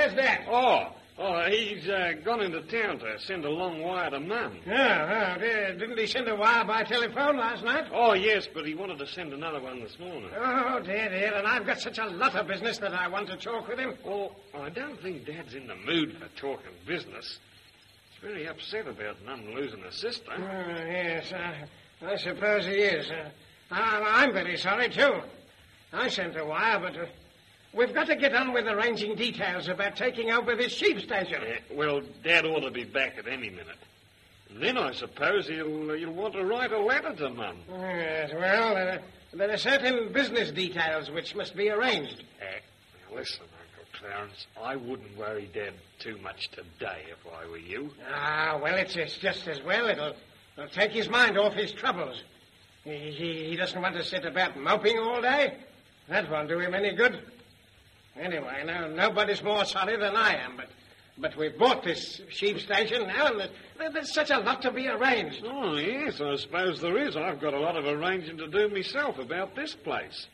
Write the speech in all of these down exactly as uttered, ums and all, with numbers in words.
where's Dad? Oh, oh, he's uh, gone into town to send a long wire to Mum. Oh, oh, didn't he send a wire by telephone last night? Oh, yes, but he wanted to send another one this morning. Oh, dear, dear, and I've got such a lot of business that I want to talk with him. Oh, I don't think Dad's in the mood for talking business. He's very upset about Mum losing her sister. Oh, yes, I, I suppose he is. Uh, I, I'm very sorry, too. I sent a wire, but uh, we've got to get on with arranging details about taking over this sheep station. Yeah, well, Dad ought to be back at any minute. And then I suppose he'll, he'll want to write a letter to Mum. Yes, well, there are, there are certain business details which must be arranged. Uh, now listen, Uncle Clarence, I wouldn't worry Dad too much today if I were you. Ah, well, it's, it's just as well. It'll, it'll take his mind off his troubles. He, he, he doesn't want to sit about moping all day. That won't do him any good. Anyway, no, nobody's more sorry than I am, but but we've bought this sheep station now, and there's, there's such a lot to be arranged. Oh, yes, I suppose there is. I've got a lot of arranging to do myself about this place.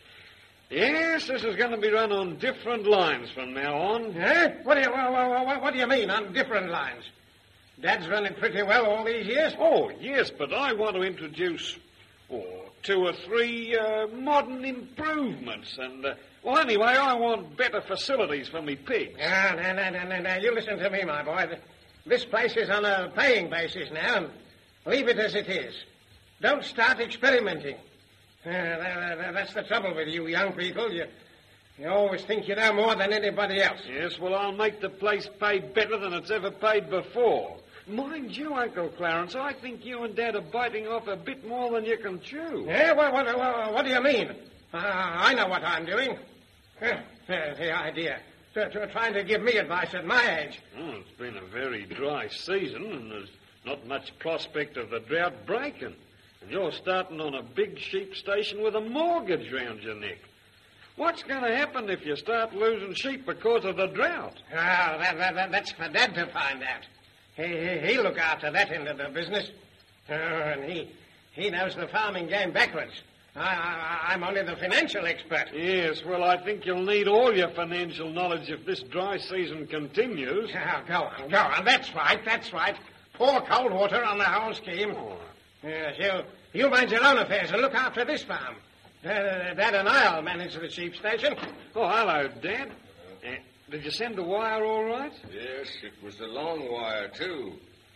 Yes, this is going to be run on different lines from now on. Eh? What do you, what, what, what do you mean, on different lines? Dad's run it pretty well all these years. Oh, yes, but I want to introduce oh, two or three uh, modern improvements. And, uh, well, anyway, I want better facilities for me pigs. Ah, now, now, now, now, now, you listen to me, my boy. This place is on a paying basis now, and leave it as it is. Don't start experimenting. Uh, that, that, that's the trouble with you young people. You, you always think you know more than anybody else. Yes, well, I'll make the place pay better than it's ever paid before. Mind you, Uncle Clarence, I think you and Dad are biting off a bit more than you can chew. Yeah, what, what, what, what do you mean? Uh, I know what I'm doing. Uh, the idea. To, to trying to give me advice at my age. Oh, it's been a very dry season, and there's not much prospect of the drought breaking. And you're starting on a big sheep station with a mortgage round your neck. What's going to happen if you start losing sheep because of the drought? Oh, that, that, that, that's for Dad to find out. He, he, he'll look after that end of the business. Oh, and he, he knows the farming game backwards. I, I, I'm only the financial expert. Yes, well, I think you'll need all your financial knowledge if this dry season continues. Oh, go on, go on. That's right, that's right. Pour cold water on the whole scheme. Oh. Yes, you, you mind your own affairs and look after this farm. Uh, Dad and I'll manage the sheep station. Oh, hello, Dad. Uh, did you send the wire all right? Yes, it was a long wire, too.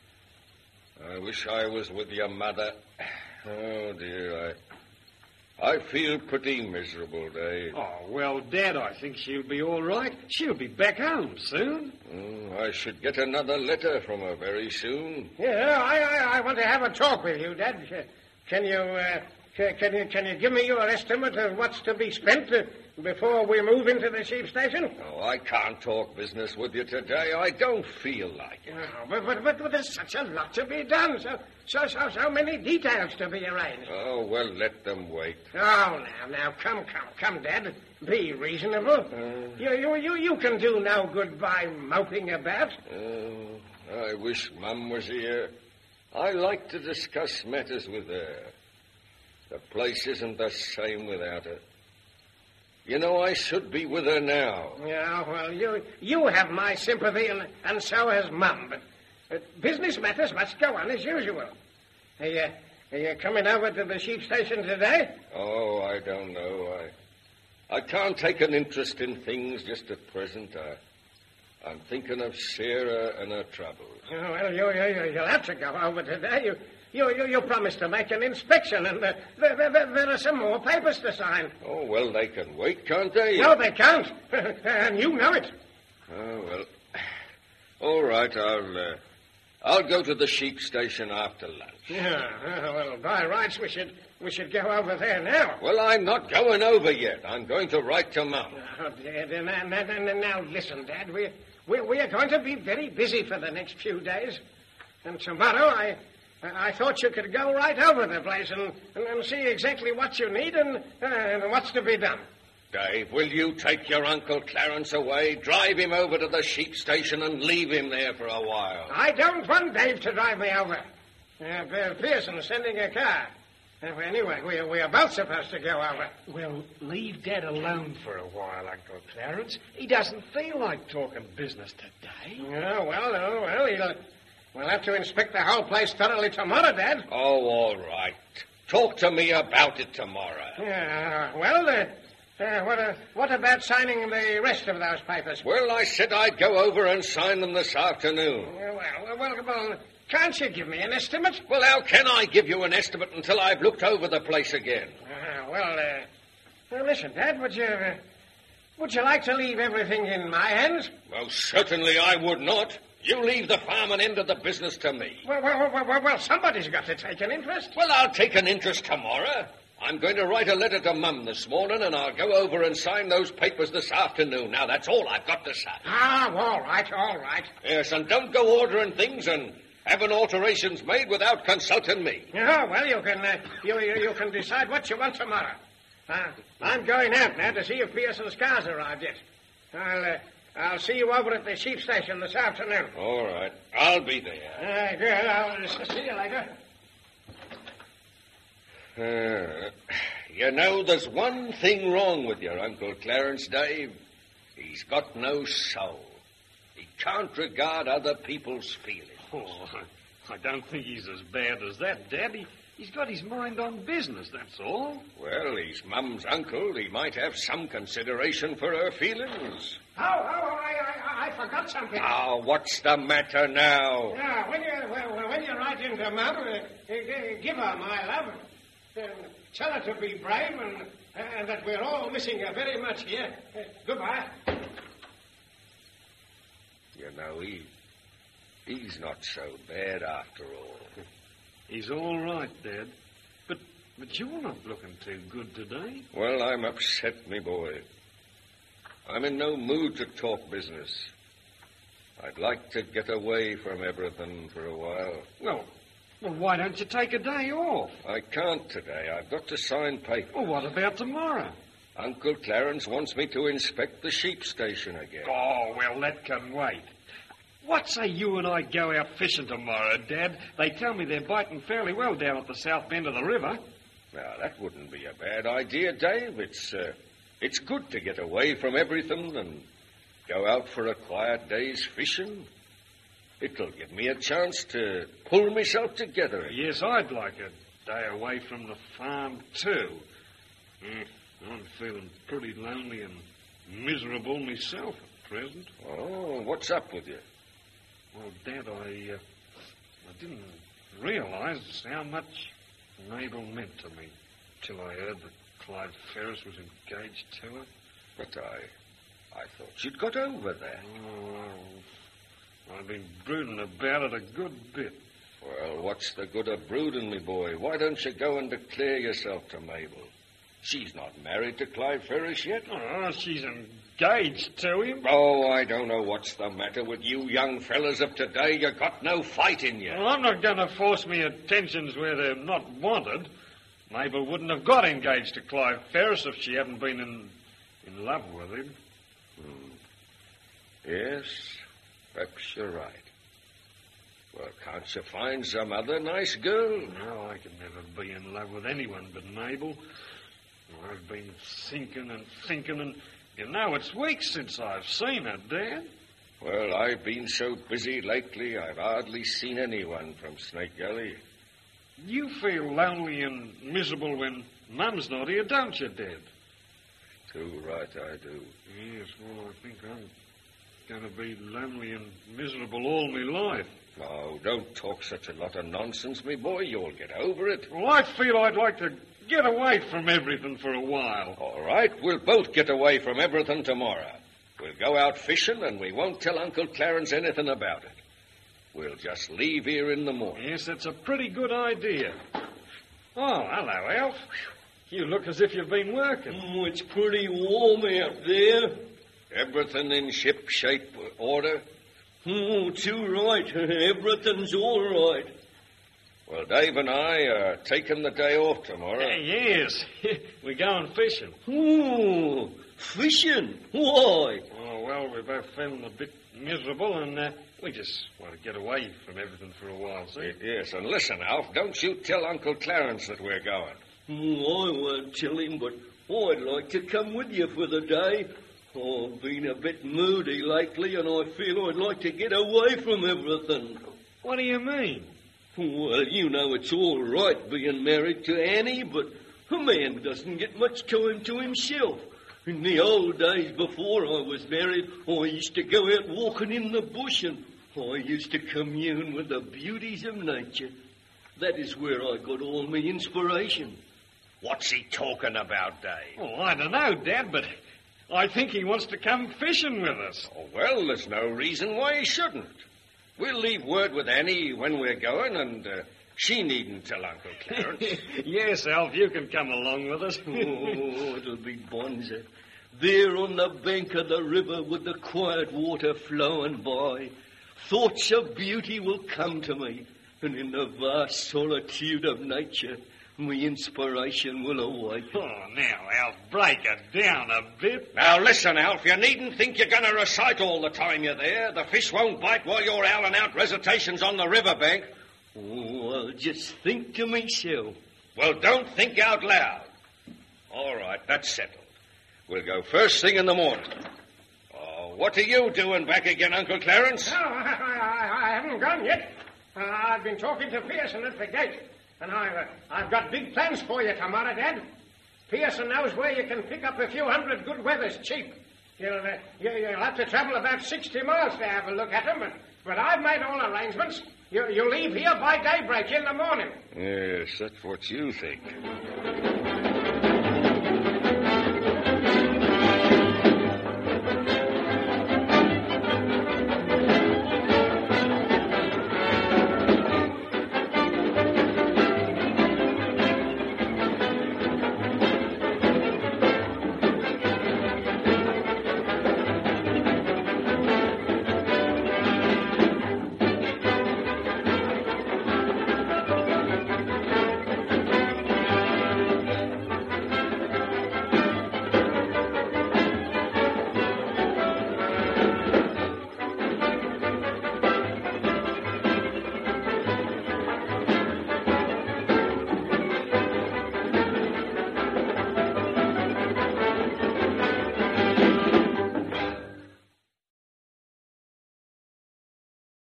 I wish I was with your mother. Oh, dear, I... I feel pretty miserable, Dave. Oh, well, Dad, I think she'll be all right. She'll be back home soon. Mm, I should get another letter from her very soon. Yeah, I, I, I want to have a talk with you, Dad. Can you, uh, can, can you, can you give me your estimate of what's to be spent uh, before we move into the sheep station? Oh, I can't talk business with you today. I don't feel like it. Oh, but, but, but, but there's such a lot to be done. So, so, so, so many details to be arranged. Oh, well, let them wait. Oh, now, now, come, come, come, Dad. Be reasonable. Uh, you, you, you, you can do no good by moping about. Uh, I wish Mum was here. I like to discuss matters with her. The place isn't the same without her. You know, I should be with her now. Yeah, well, you you have my sympathy, and, and so has Mum. But, but business matters must go on as usual. Are you, are you coming over to the sheep station today? Oh, I don't know. I I can't take an interest in things just at present. I, I'm thinking of Sarah and her troubles. Oh, well, you, you, you'll have to go over today. You... You, you, you promised to make an inspection, and uh, there, there, there are some more papers to sign. Oh, well, they can wait, can't they? No, they can't. And you know it. Oh, well. All right, I'll, uh, I'll go to the sheep station after lunch. Yeah, well, by rights, we should, we should go over there now. Well, I'm not going over yet. I'm going to write to Mum. Oh, Dad, now, now, now, now listen, Dad. We, we, we are going to be very busy for the next few days. And tomorrow, I... I thought you could go right over the place and, and, and see exactly what you need and, uh, and what's to be done. Dave, will you take your Uncle Clarence away, drive him over to the sheep station and leave him there for a while? I don't want Dave to drive me over. Uh, Pearson's sending a car. Uh, Anyway, we, we are both supposed to go over. Well, leave Dad alone for a while, Uncle Clarence. He doesn't feel like talking business today. Oh, well, oh, well, he'll, we'll have to inspect the whole place thoroughly tomorrow, Dad. Oh, all right. Talk to me about it tomorrow. Yeah, well, uh, uh, what, uh, what about signing the rest of those papers? Well, I said I'd go over and sign them this afternoon. Uh, well, well, well, can't you give me an estimate? Well, how can I give you an estimate until I've looked over the place again? Uh, well, uh, well, listen, Dad, would you, uh, would you like to leave everything in my hands? Well, certainly I would not. You leave the farming end of the business to me. Well, well, well, well, well, somebody's got to take an interest. Well, I'll take an interest tomorrow. I'm going to write a letter to Mum this morning, and I'll go over and sign those papers this afternoon. Now, that's all I've got to say. Ah, all right, all right. Yes, and don't go ordering things and having alterations made without consulting me. Oh, well, you can, uh, you, you, you can decide what you want tomorrow. Uh, I'm going out now to see if Pearson's car's arrived yet. I'll, uh, I'll see you over at the sheep station this afternoon. All right. I'll be there. Uh, good. I'll see you later. Uh, you know, there's one thing wrong with your Uncle Clarence, Dave. He's got no soul. He can't regard other people's feelings. Oh, I, I don't think he's as bad as that, Dad. He, he's got his mind on business, that's all. Well, he's Mum's uncle. He might have some consideration for her feelings. Oh, oh, I, I, I forgot something. Oh, what's the matter now? Yeah, when you, well, when you write into Mum, uh, uh, give her my love. Uh, tell her to be brave and, uh, and that we're all missing her very much here. Uh, goodbye. You know, he, he's not so bad after all. He's all right, Dad. But, but you're not looking too good today. Well, I'm upset, me boy. I'm in no mood to talk business. I'd like to get away from everything for a while. Well, well, why don't you take a day off? I can't today. I've got to sign papers. Well, what about tomorrow? Uncle Clarence wants me to inspect the sheep station again. Oh, well, that can wait. What say you and I go out fishing tomorrow, Dad? They tell me they're biting fairly well down at the south bend of the river. Now, that wouldn't be a bad idea, Dave. It's, uh, it's good to get away from everything and go out for a quiet day's fishing. It'll give me a chance to pull myself together. Yes, I'd like a day away from the farm, too. Mm, I'm feeling pretty lonely and miserable myself at present. Oh, what's up with you? Well, Dad, I, uh, I didn't realize how much Mabel meant to me till I heard that Clyde Ferris was engaged to her. But I, I thought you'd got over that. Oh, I've been brooding about it a good bit. Well, what's the good of brooding, me boy? Why don't you go and declare yourself to Mabel? She's not married to Clyde Ferris yet. Oh, she's engaged to him. Oh, I don't know what's the matter with you young fellas of today. You got no fight in you. Well, I'm not going to force me attentions where they're not wanted. Mabel wouldn't have got engaged to Clive Ferris if she hadn't been in, in love with him. Hmm. Yes, perhaps you're right. Well, can't you find some other nice girl? No, I can never be in love with anyone but Mabel. I've been thinking and thinking, and you know, it's weeks since I've seen her, Dad. Well, I've been so busy lately, I've hardly seen anyone from Snake Gully. You feel lonely and miserable when Mum's not here, don't you, Dad? Too right I do. Yes, well, I think I'm going to be lonely and miserable all my life. Oh, don't talk such a lot of nonsense, me boy. You'll get over it. Well, I feel I'd like to get away from everything for a while. All right, we'll both get away from everything tomorrow. We'll go out fishing, and we won't tell Uncle Clarence anything about it. We'll just leave here in the morning. Yes, that's a pretty good idea. Oh, hello, Alf. You look as if you've been working. Oh, it's pretty warm out there. Everything in ship shape order? Oh, too right. Everything's all right. Well, Dave and I are taking the day off tomorrow. Uh, yes, we're going fishing. Oh, fishing? Why? Oh, well, we're both feeling a bit miserable, and uh, we just want to get away from everything for a while, see? Yes, and listen, Alf, don't you tell Uncle Clarence that we're going. Oh, I won't tell him, but I'd like to come with you for the day. Oh, I've been a bit moody lately, and I feel I'd like to get away from everything. What do you mean? Well, you know it's all right being married to Annie, but a man doesn't get much time to himself. In the old days before I was married, I used to go out walking in the bush, and I used to commune with the beauties of nature. That is where I got all my inspiration. What's he talking about, Dave? Oh, I don't know, Dad, but I think he wants to come fishing with us. Oh, well, there's no reason why he shouldn't. We'll leave word with Annie when we're going, and uh, she needn't tell Uncle Clarence. Yes, Alf, you can come along with us. Oh, it'll be bonza. There on the bank of the river with the quiet water flowing by, thoughts of beauty will come to me, and in the vast solitude of nature, my inspiration will awake. Oh, now, Alf, break it down a bit. Now, listen, Alf, you needn't think you're going to recite all the time you're there. The fish won't bite while you're howling out recitations on the riverbank. Oh, I'll just think to myself. Well, don't think out loud. All right, that's settled. We'll go first thing in the morning. Oh, what are you doing back again, Uncle Clarence? No, I, I, I haven't gone yet. Uh, I've been talking to Pearson at the gate, and I've, uh, I've got big plans for you tomorrow, Dad. Pearson knows where you can pick up a few hundred good weathers cheap. You'll, uh, you, you'll have to travel about sixty miles to have a look at them, but, but I've made all arrangements. You, you leave here by daybreak in the morning. Yes, that's what you think.